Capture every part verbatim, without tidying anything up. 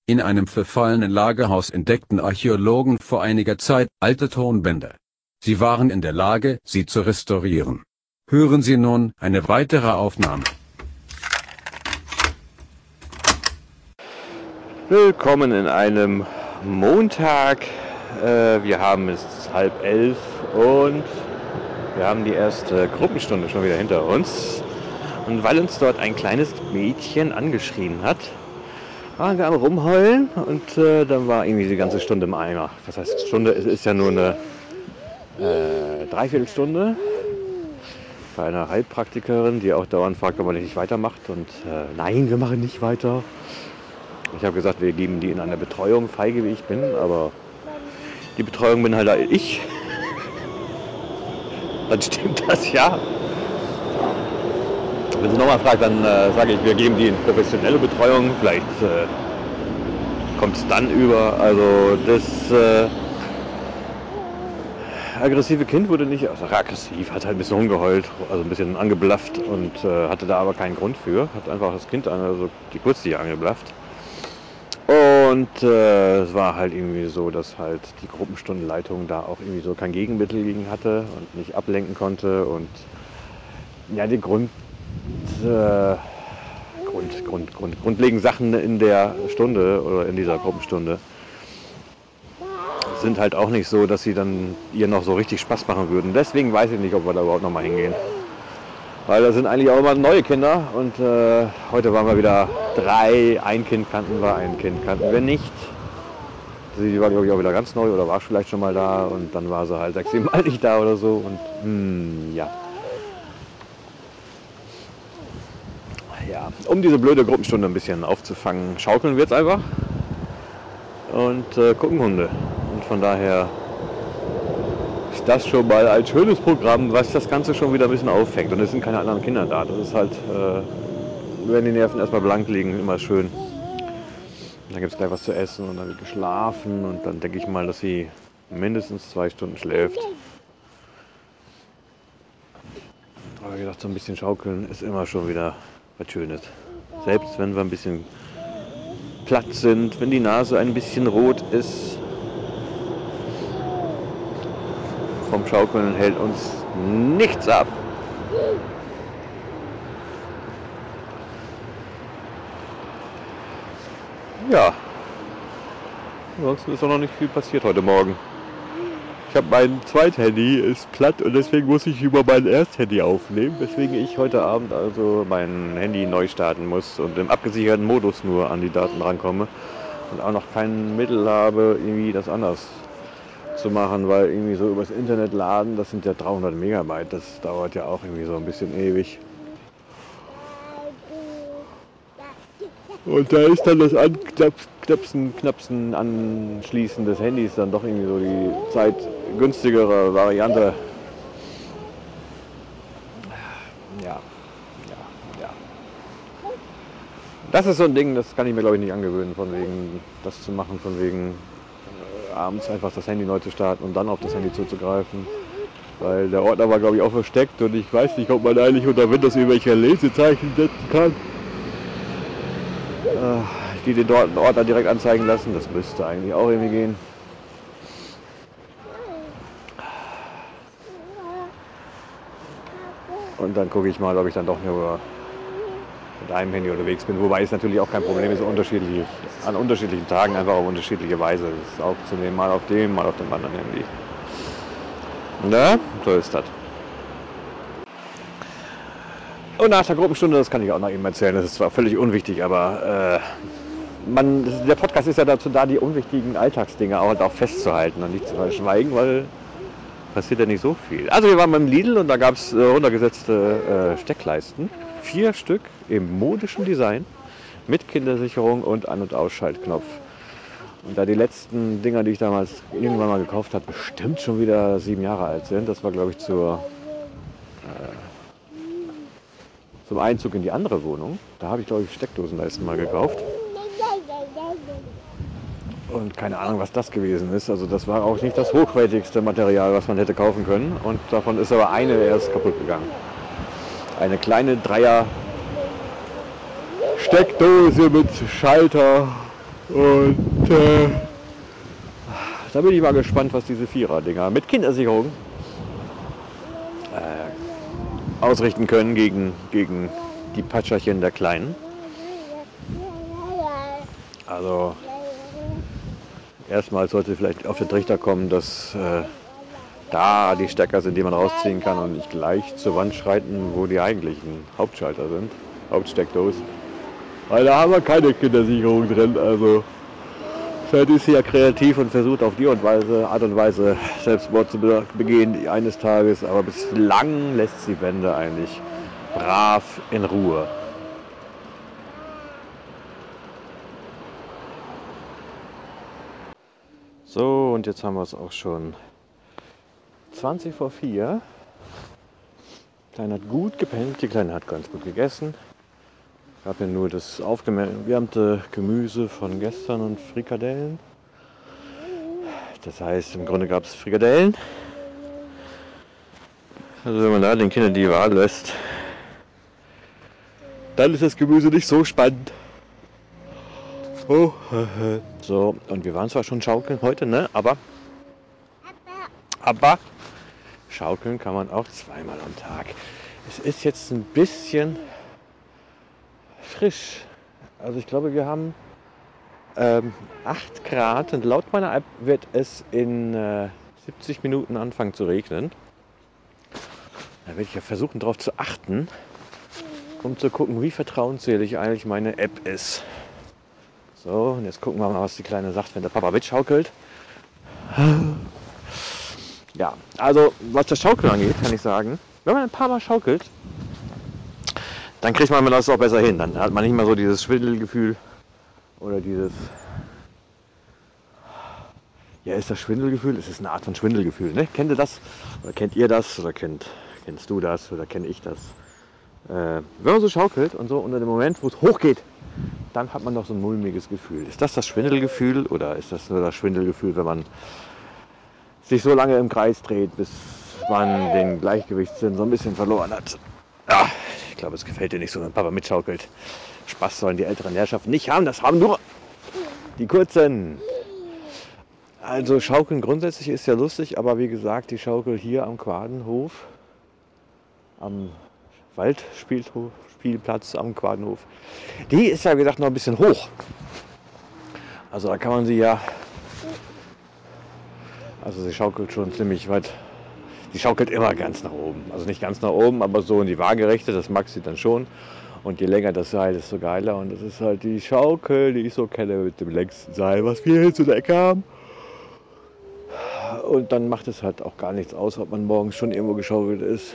In einem verfallenen Lagerhaus entdeckten Archäologen vor einiger Zeit alte Tonbänder. Sie waren in der Lage, sie zu restaurieren. Hören Sie nun eine weitere Aufnahme. Willkommen in einem Montag. Äh, wir haben es halb elf und wir haben die erste Gruppenstunde schon wieder hinter uns. Und weil uns dort ein kleines Mädchen angeschrien hat, waren wir am Rumheulen und äh, dann war irgendwie die ganze Stunde im Eimer. Was heißt Stunde? Es ist ja nur eine äh, Dreiviertelstunde bei einer Heilpraktikerin, die auch dauernd fragt, ob man nicht weitermacht. Und äh, nein, wir machen nicht weiter. Ich habe gesagt, wir geben die in einer Betreuung, feige wie ich bin, aber die Betreuung bin halt ich. Dann stimmt das ja. Wenn sie nochmal fragt, dann äh, sage ich, wir geben die in professionelle Betreuung. Vielleicht äh, kommt es dann über. Also das äh, aggressive Kind wurde nicht, also aggressiv, hat halt ein bisschen rumgeheult, also ein bisschen angeblafft und äh, hatte da aber keinen Grund für. Hat einfach das Kind, also die Kurztier angeblafft. Und äh, es war halt irgendwie so, dass halt die Gruppenstundenleitung da auch irgendwie so kein Gegenmittel gegen hatte und nicht ablenken konnte. Und ja, die Grund, äh, Grund, Grund, Grund, grundlegenden Sachen in der Stunde oder in dieser Gruppenstunde sind halt auch nicht so, dass sie dann ihr noch so richtig Spaß machen würden. Deswegen weiß ich nicht, ob wir da überhaupt noch mal hingehen. Weil da sind eigentlich auch immer neue Kinder und äh, heute waren wir wieder drei, ein Kind kannten wir, ein Kind kannten wir nicht. Sie war, glaube ich, auch wieder ganz neu oder war vielleicht schon mal da und dann war sie halt sechs, sieben Mal nicht da oder so und hm, ja. Ja, um diese blöde Gruppenstunde ein bisschen aufzufangen, schaukeln wir jetzt einfach und äh, gucken Hunde. Und von daher ist das schon mal ein schönes Programm, was das Ganze schon wieder ein bisschen auffängt. Und es sind keine anderen Kinder da. Das ist halt, äh, wenn die Nerven erstmal blank liegen, immer schön. Und dann gibt es gleich was zu essen und dann wird geschlafen. Und dann denke ich mal, dass sie mindestens zwei Stunden schläft. Aber wie gesagt, so ein bisschen schaukeln ist immer schon wieder was Schönes. Selbst wenn wir ein bisschen platt sind, wenn die Nase ein bisschen rot ist. Vom Schaukeln hält uns nichts ab. Ja, ansonsten ist auch noch nicht viel passiert heute Morgen. Ich habe mein Zweithandy, ist platt und deswegen muss ich über mein Ersthandy aufnehmen, weswegen ich heute Abend also mein Handy neu starten muss und im abgesicherten Modus nur an die Daten rankomme und auch noch kein Mittel habe, irgendwie das anders zu machen, weil irgendwie so übers Internet laden, das sind ja dreihundert Megabyte, das dauert ja auch irgendwie so ein bisschen ewig. Und da ist dann das Anknapsen, Knapsen, Anschließen des Handys dann doch irgendwie so die zeitgünstigere Variante. Ja, ja, ja. Das ist so ein Ding, das kann ich mir glaube ich nicht angewöhnen, von wegen das zu machen, von wegen abends einfach das Handy neu zu starten und dann auf das Handy zuzugreifen. Weil der Ordner war glaube ich auch versteckt und ich weiß nicht, ob man eigentlich unter Windows irgendwelche Lesezeichen setzen kann, die den Ordner direkt anzeigen lassen. Das müsste eigentlich auch irgendwie gehen. Und dann gucke ich mal, ob ich dann doch nur mit einem Handy unterwegs bin. Wobei es natürlich auch kein Problem ist, unterschiedlich, an unterschiedlichen Tagen einfach auf unterschiedliche Weise das aufzunehmen. Mal auf dem, mal auf dem anderen Handy. Na, so ist das. Und nach der Gruppenstunde, das kann ich auch noch eben erzählen, das ist zwar völlig unwichtig, aber äh, man, der Podcast ist ja dazu da, die unwichtigen Alltagsdinge auch, halt auch festzuhalten und nicht zu verschweigen, weil passiert ja nicht so viel. Also wir waren beim Lidl und da gab es äh, runtergesetzte äh, Steckleisten. Vier Stück im modischen Design mit Kindersicherung und An- und Ausschaltknopf. Und da die letzten Dinger, die ich damals irgendwann mal gekauft habe, bestimmt schon wieder sieben Jahre alt sind, das war glaube ich zur, äh, zum Einzug in die andere Wohnung. Da habe ich glaube ich Steckdosenleisten mal gekauft. Und keine Ahnung, was das gewesen ist. Also das war auch nicht das hochwertigste Material, was man hätte kaufen können. Und davon ist aber eine erst kaputt gegangen. Eine kleine Dreier Steckdose mit Schalter Und äh, da bin ich mal gespannt, was diese Vierer-Dinger mit Kindersicherung äh, ausrichten können gegen, gegen die Patscherchen der Kleinen. Also erstmal sollte vielleicht auf den Trichter kommen, dass äh, da die Stecker sind, die man rausziehen kann und nicht gleich zur Wand schreiten, wo die eigentlichen Hauptschalter sind, Hauptsteckdosen. Weil da haben wir keine Kindersicherung drin. Also vielleicht ist sie ja kreativ und versucht auf die Art und Weise Selbstmord zu begehen eines Tages, aber bislang lässt sie Wände eigentlich brav in Ruhe. So, und jetzt haben wir es auch schon zwanzig vor vier. Die Kleine hat gut gepennt, die Kleine hat ganz gut gegessen. Ich habe ja nur das aufgewärmte Gemüse von gestern und Frikadellen. Das heißt, im Grunde gab es Frikadellen. Also wenn man da den Kindern die Wahl lässt, dann ist das Gemüse nicht so spannend. Oh. So, und wir waren zwar schon schaukeln heute, ne? Aber, aber schaukeln kann man auch zweimal am Tag. Es ist jetzt ein bisschen frisch. Also ich glaube, wir haben ähm, acht Grad und laut meiner App wird es in äh, siebzig Minuten anfangen zu regnen. Da werde ich ja versuchen, darauf zu achten, um zu gucken, wie vertrauensselig eigentlich meine App ist. So, und jetzt gucken wir mal, was die Kleine sagt, wenn der Papa mitschaukelt. Ja, also was das Schaukeln angeht, kann ich sagen, wenn man ein paar Mal schaukelt, dann kriegt man das auch besser hin. Dann hat man nicht mehr so dieses Schwindelgefühl oder dieses... Ja, ist das Schwindelgefühl? Es ist eine Art von Schwindelgefühl, ne? Kennt ihr das? Oder kennt ihr das? Oder kennt, kennst du das? Oder kenne ich das? Äh, wenn man so schaukelt und so unter dem Moment, wo es hochgeht, dann hat man doch so ein mulmiges Gefühl. Ist das das Schwindelgefühl oder ist das nur das Schwindelgefühl, wenn man sich so lange im Kreis dreht, bis man den Gleichgewichtssinn so ein bisschen verloren hat? Ja, ich glaube, es gefällt dir nicht so, wenn Papa mitschaukelt. Spaß sollen die älteren Herrschaften nicht haben, das haben nur die kurzen. Also Schaukeln grundsätzlich ist ja lustig, aber wie gesagt, die Schaukel hier am Quadenhof, am Waldspielplatz am Quadenhof, die ist ja wie gesagt noch ein bisschen hoch. Also da kann man sie ja, also sie schaukelt schon ziemlich weit, die schaukelt immer ganz nach oben. Also nicht ganz nach oben, aber so in die Waagerechte, das mag sie dann schon. Und je länger das Seil, desto geiler. Und das ist halt die Schaukel, die ich so kenne mit dem längsten Seil, was wir hier zu der Ecke haben. Und dann macht es halt auch gar nichts aus, ob man morgens schon irgendwo geschaukelt ist.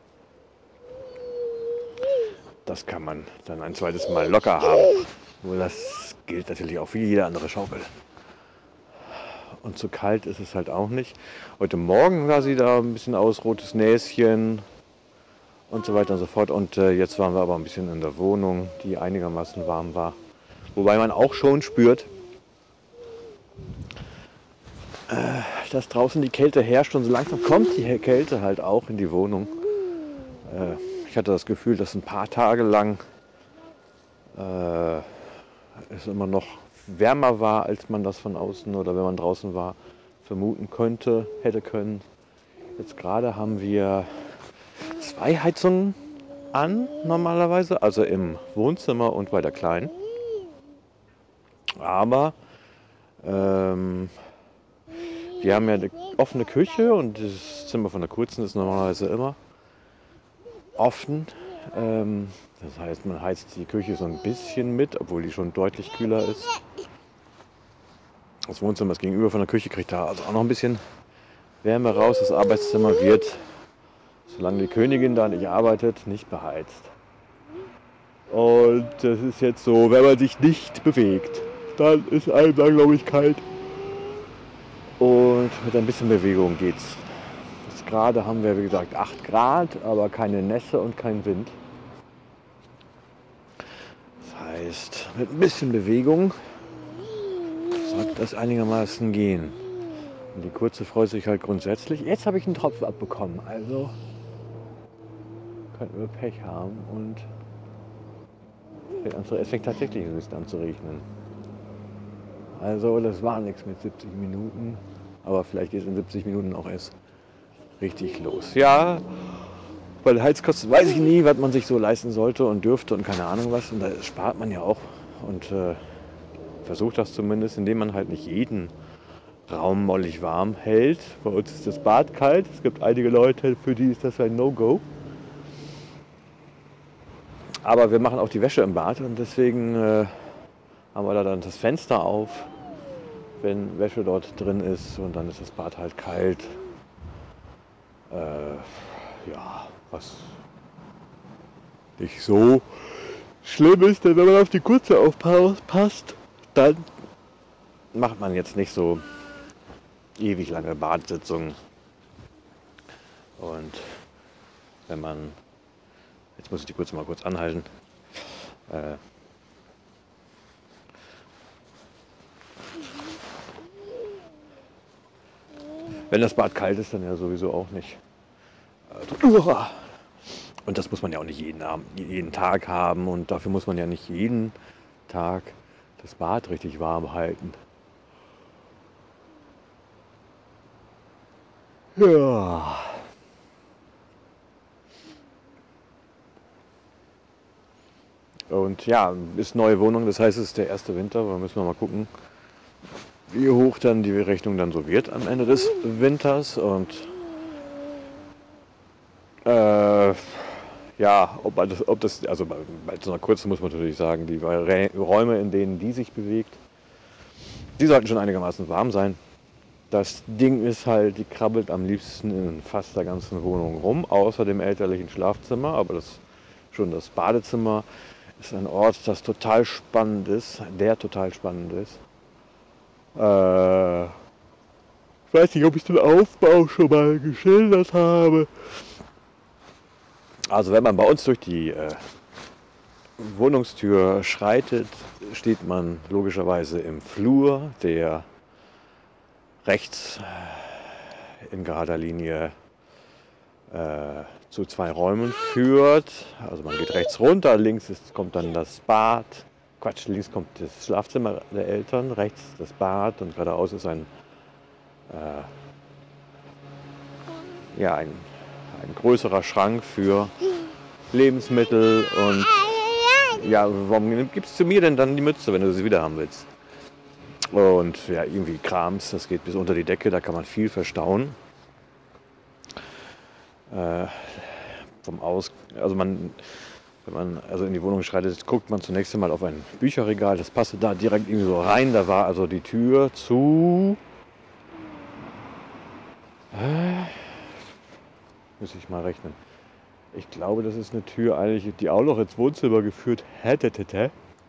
Das kann man dann ein zweites Mal locker haben. Nur das gilt natürlich auch für jede andere Schaukel. Und zu kalt ist es halt auch nicht. Heute Morgen sah sie da ein bisschen aus, rotes Näschen und so weiter und so fort. Und äh, jetzt waren wir aber ein bisschen in der Wohnung, die einigermaßen warm war. Wobei man auch schon spürt, äh, dass draußen die Kälte herrscht und so langsam kommt die Kälte halt auch in die Wohnung. Äh, ich hatte das Gefühl, dass ein paar Tage lang äh, es immer noch wärmer war, als man das von außen oder wenn man draußen war, vermuten könnte, hätte können. Jetzt gerade haben wir zwei Heizungen an normalerweise, also im Wohnzimmer und bei der Kleinen. Aber ähm, wir haben ja eine offene Küche und das Zimmer von der Kurzen ist normalerweise immer offen. Ähm, das heißt, man heizt die Küche so ein bisschen mit, obwohl die schon deutlich kühler ist. Das Wohnzimmer, das gegenüber von der Küche, kriegt da also auch noch ein bisschen Wärme raus. Das Arbeitszimmer wird, solange die Königin da nicht arbeitet, nicht beheizt. Und das ist jetzt so, wenn man sich nicht bewegt, dann ist einem da, glaube ich, kalt. Und mit ein bisschen Bewegung geht's. Jetzt gerade haben wir, wie gesagt, acht Grad, aber keine Nässe und kein Wind. Das heißt, mit ein bisschen Bewegung sollte das einigermaßen gehen. Und die Kurze freut sich halt grundsätzlich. Jetzt habe ich einen Tropfen abbekommen, also könnten wir Pech haben und es fängt tatsächlich ein bisschen an zu regnen. Also das war nichts mit siebzig Minuten. Aber vielleicht geht es in siebzig Minuten auch erst richtig los. Ja, weil Heizkosten weiß ich nie, was man sich so leisten sollte und dürfte und keine Ahnung was. Und da spart man ja auch und äh, versucht das zumindest, indem man halt nicht jeden Raum mollig warm hält. Bei uns ist das Bad kalt. Es gibt einige Leute, für die ist das ein No-Go. Aber wir machen auch die Wäsche im Bad und deswegen äh, haben wir da dann das Fenster auf, wenn Wäsche dort drin ist und dann ist das Bad halt kalt. Äh, ja, was nicht so schlimm ist, denn wenn man auf die Kurze aufpasst, dann macht man jetzt nicht so ewig lange Badsitzungen. Und wenn man, jetzt muss ich die Kurze mal kurz anhalten, äh, wenn das Bad kalt ist, dann ja sowieso auch nicht. Und das muss man ja auch nicht jeden, Abend, jeden Tag haben und dafür muss man ja nicht jeden Tag das Bad richtig warm halten. Ja. Und ja, ist neue Wohnung, das heißt, es ist der erste Winter, da müssen wir mal gucken, wie hoch dann die Rechnung dann so wird am Ende des Winters. Und äh, ja, ob das, ob das, also bei, bei so einer kurzen muss man natürlich sagen, die Räume, in denen die sich bewegt, die sollten schon einigermaßen warm sein. Das Ding ist halt, die krabbelt am liebsten in fast der ganzen Wohnung rum, außer dem elterlichen Schlafzimmer, aber das schon das Badezimmer ist ein Ort, das total spannend ist, der total spannend ist. Äh, ich weiß nicht, ob ich den Aufbau schon mal geschildert habe. Also wenn man bei uns durch die äh, Wohnungstür schreitet, steht man logischerweise im Flur, der rechts in gerader Linie äh, zu zwei Räumen führt. Also man geht rechts runter, links ist, kommt dann das Bad. Quatsch, links kommt das Schlafzimmer der Eltern, rechts das Bad und geradeaus ist ein, äh, ja, ein, ein größerer Schrank für Lebensmittel. Und ja, warum gibst du mir denn dann die Mütze, wenn du sie wieder haben willst? Und ja, irgendwie Krams, das geht bis unter die Decke, da kann man viel verstauen. Äh, vom Aus, also man, wenn man also in die Wohnung schreitet, guckt man zunächst einmal auf ein Bücherregal, das passte da direkt irgendwie so rein, da war also die Tür zu, äh, muss ich mal rechnen. Ich glaube, das ist eine Tür eigentlich, die auch noch ins Wohnzimmer geführt hätte.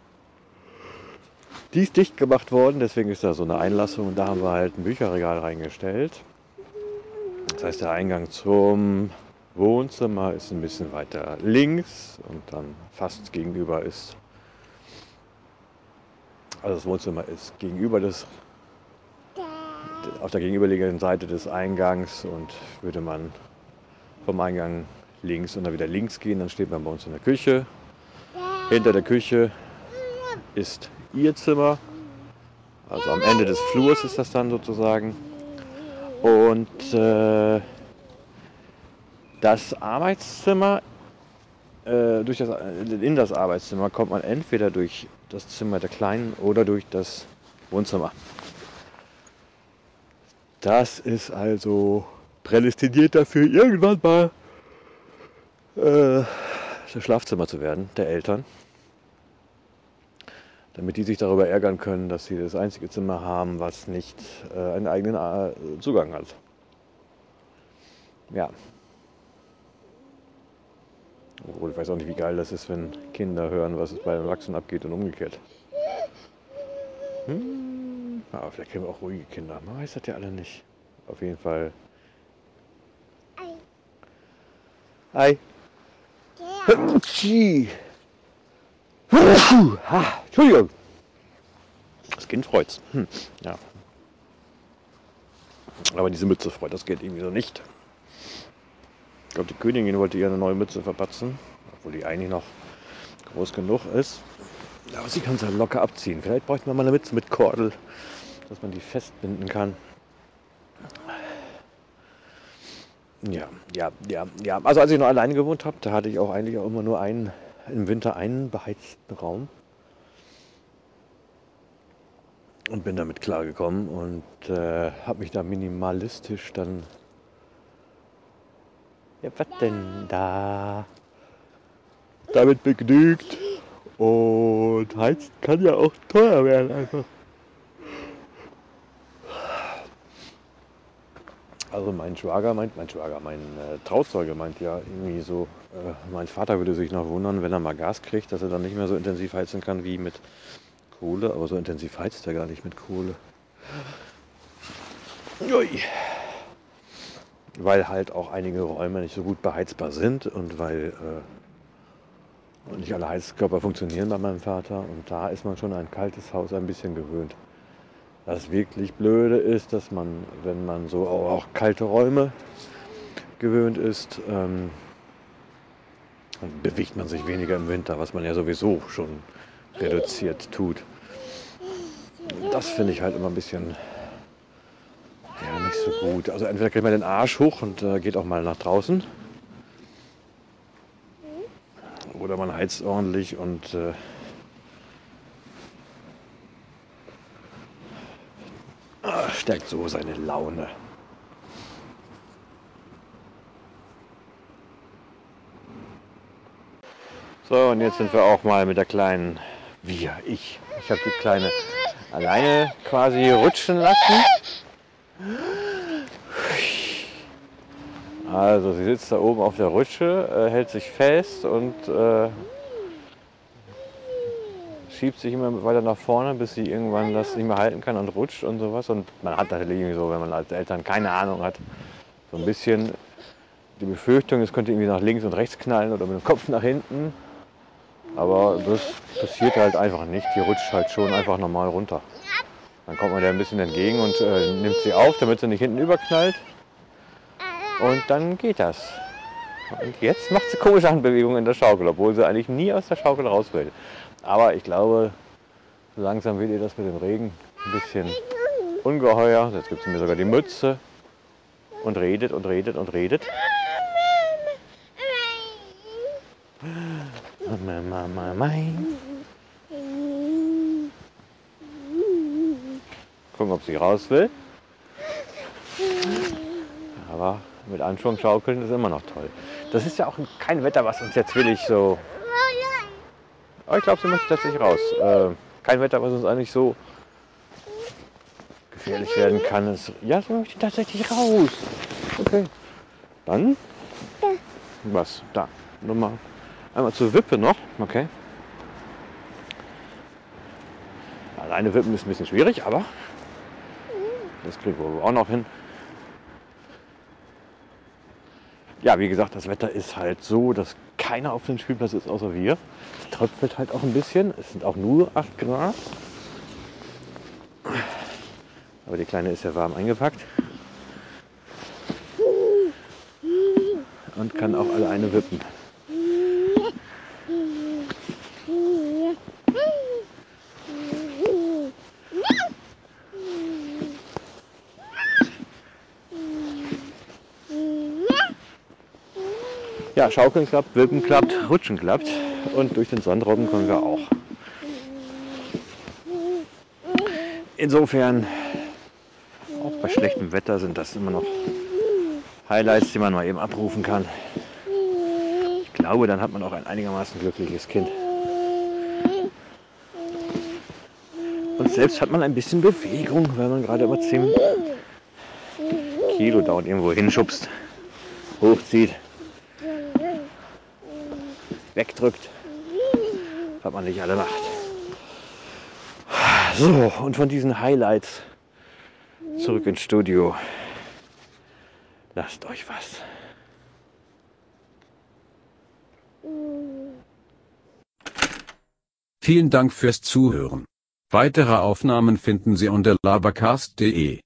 Die ist dicht gemacht worden, deswegen ist da so eine Einlassung und da haben wir halt ein Bücherregal reingestellt. Das heißt, der Eingang zum Wohnzimmer ist ein bisschen weiter links und dann fast gegenüber ist, also das Wohnzimmer ist gegenüber des, auf der gegenüberliegenden Seite des Eingangs, und würde man vom Eingang links und dann wieder links gehen, dann steht man bei uns in der Küche. Hinter der Küche ist ihr Zimmer, also am Ende des Flurs ist das dann sozusagen. Und äh, das Arbeitszimmer, äh, durch das, in das Arbeitszimmer kommt man entweder durch das Zimmer der Kleinen oder durch das Wohnzimmer. Das ist also prädestiniert dafür, irgendwann mal äh, das Schlafzimmer zu werden, der Eltern. Damit die sich darüber ärgern können, dass sie das einzige Zimmer haben, was nicht äh, einen eigenen äh, Zugang hat. Ja. Obwohl, ich weiß auch nicht, wie geil das ist, wenn Kinder hören, was es bei den Erwachsenen abgeht und umgekehrt. Hm. Aber vielleicht kriegen wir auch ruhige Kinder. Man weiß das ja alle nicht. Auf jeden Fall. Hi. Hi. Ha, Entschuldigung. Das Kind freut's. Hm, ja. Aber diese Mütze freut das Kind irgendwie so nicht. Ich glaube, die Königin wollte ihr eine neue Mütze verpatzen, obwohl die eigentlich noch groß genug ist. Aber sie kann es halt locker abziehen. Vielleicht bräuchte man mal eine Mütze mit Kordel, dass man die festbinden kann. Ja, ja, ja, ja. Also als ich noch alleine gewohnt habe, da hatte ich auch eigentlich auch immer nur einen, im Winter einen beheizten Raum. Und bin damit klargekommen und äh, habe mich da minimalistisch dann... Ja, was denn da? Damit begnügt. Und heizen kann ja auch teuer werden einfach. Also mein Schwager meint, mein Schwager, mein äh, Trauzeuge meint ja irgendwie so, äh, mein Vater würde sich noch wundern, wenn er mal Gas kriegt, dass er dann nicht mehr so intensiv heizen kann wie mit Kohle. Aber so intensiv heizt er gar nicht mit Kohle. Ui. Weil halt auch einige Räume nicht so gut beheizbar sind und weil äh, nicht alle Heizkörper funktionieren bei meinem Vater. Und da ist man schon ein kaltes Haus ein bisschen gewöhnt. Das wirklich Blöde ist, dass man, wenn man so auch kalte Räume gewöhnt ist, ähm, dann bewegt man sich weniger im Winter, was man ja sowieso schon reduziert tut. Das finde ich halt immer ein bisschen ja, nicht so gut. Also entweder kriegt man den Arsch hoch und äh, geht auch mal nach draußen. Oder man heizt ordentlich und äh, stärkt so seine Laune. So, und jetzt sind wir auch mal mit der kleinen, wir, ich. Ich habe die Kleine alleine quasi rutschen lassen. Also sie sitzt da oben auf der Rutsche, äh, hält sich fest und äh, schiebt sich immer weiter nach vorne, bis sie irgendwann das nicht mehr halten kann und rutscht und sowas. Und man hat natürlich irgendwie so, wenn man als Eltern keine Ahnung hat, so ein bisschen die Befürchtung, es könnte irgendwie nach links und rechts knallen oder mit dem Kopf nach hinten. Aber das passiert halt einfach nicht. Die rutscht halt schon einfach normal runter. Dann kommt man der ein bisschen entgegen und äh, nimmt sie auf, damit sie nicht hinten überknallt. Und dann geht das. Und jetzt macht sie komische Handbewegungen in der Schaukel, obwohl sie eigentlich nie aus der Schaukel raus will. Aber ich glaube, so langsam wird ihr das mit dem Regen ein bisschen ungeheuer. Jetzt gibt sie mir sogar die Mütze und redet und redet und redet. Mama, Mama, mein. Gucken, ob sie raus will. Aber mit Anschwung schaukeln ist immer noch toll. Das ist ja auch kein Wetter, was uns jetzt willig so... Aber ich glaube, sie möchte tatsächlich raus. Äh, kein Wetter, was uns eigentlich so gefährlich werden kann. Ist, ja, sie möchte tatsächlich raus. Okay. Dann? Was? Da. Nochmal. Einmal zur Wippe noch. Okay. Alleine wippen ist ein bisschen schwierig, aber das kriegen wir auch noch hin. Ja, wie gesagt, das Wetter ist halt so, dass keiner auf dem Spielplatz ist, außer wir. Es tröpfelt halt auch ein bisschen. Es sind auch nur acht Grad. Aber die Kleine ist ja warm eingepackt. Und kann auch alleine wippen. Ja, Schaukeln klappt, Wippen klappt, Rutschen klappt und durch den Sand robben können wir auch. Insofern, auch bei schlechtem Wetter sind das immer noch Highlights, die man mal eben abrufen kann. Ich glaube, dann hat man auch ein einigermaßen glückliches Kind. Und selbst hat man ein bisschen Bewegung, weil man gerade immer zehn Kilo dauernd irgendwo hinschubst, hochzieht, wegdrückt, was man nicht alle macht. So, und von diesen Highlights zurück ins Studio. Lasst euch was. Vielen Dank fürs Zuhören. Weitere Aufnahmen finden Sie unter labercast punkt de.